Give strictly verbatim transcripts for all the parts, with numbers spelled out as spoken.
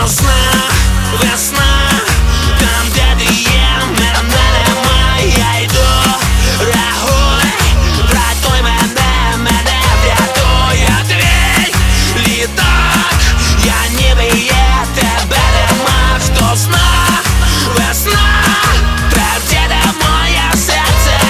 зна, весна, там, де ти є, мене нема, я йду, рахуй, врятуй мене, мене врятує твій літак. Я ніби є, тебе нема, хто зна, весна, там, де моє серце.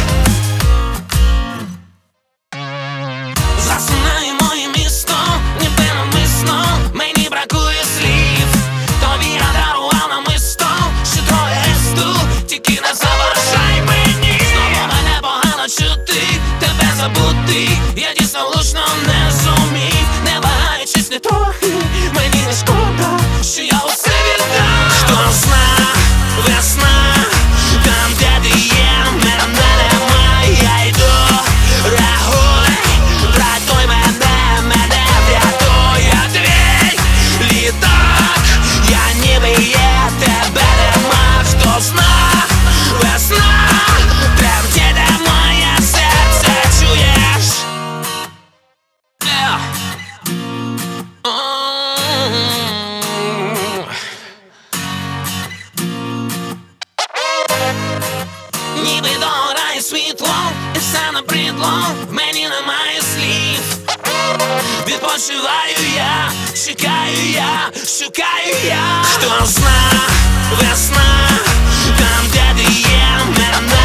Засинає моє місто, ніби намисно, мені бракує слів. Тобі я дарував намисто, ще троє ресту, тільки не заважай мені. Знову мене погано чути, тебе забути, я дійсно влучно не зумів. Не вагаючись ні трохи, мені не шкода, що я усе віддам. Хто зна, весна, там, де ти є, мене нема, я йду, рахуй, врятуй мене, мене врятує твій літак. Я ніби є, тебе нема, хто зна, весна, там, де моє серце, чуєш? Yeah. Ніби догорає світло, і все набридло, в мені немає слів. Відпочиваю я, чекаю я, шукаю я. Хто зна, весна, там, де ти є, мене